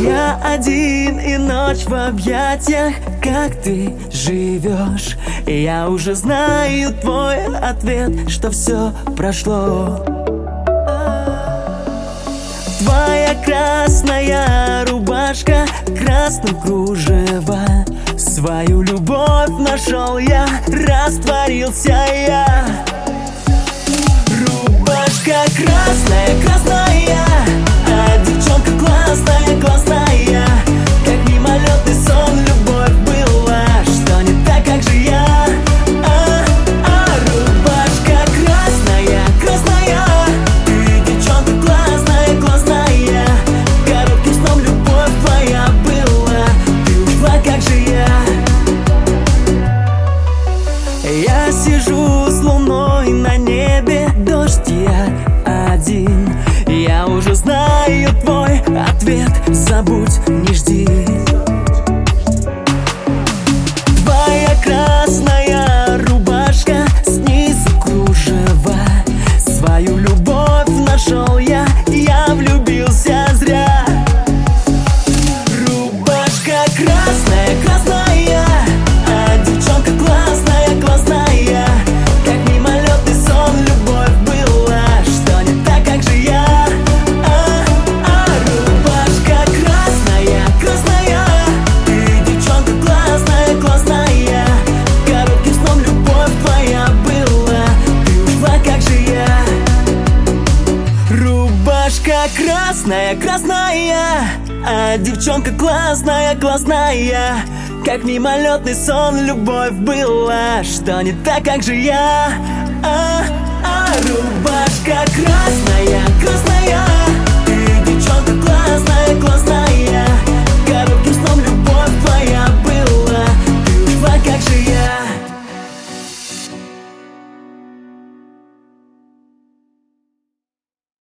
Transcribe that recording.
Я один и ночь в объятиях. Как ты живешь? Я уже знаю твой ответ, что все прошло. Твоя красная рубашка, красным кружева. Свою любовь нашел я, растворился я. Рубашка красная, красная, а девчонка классная, классная. Как мимолетный сон, любовь была, что не так, как же я. Рубашка красная, красная, ты девчонка классная, классная. Коротким сном любовь твоя была, ты ушла, как же я. Я сижу с луной на небе, дождь я один. Я уже знаю твой ответ, забудь, не жди. Твоя красная рубашка, снизу кружева. Свою любовь нашел я влюбился зря. Рубашка красная, красная, а девчонка классная, классная. Как мимолетный сон, любовь была, что не так, как же я. Рубашка красная, красная, ты девчонка классная, классная. Коротким сном любовь твоя была, ты ушла, как же я. Рубашка красная, красная, а девчонка классная, классная. Как мимолетный сон, любовь была, что не так, как же я. Рубашка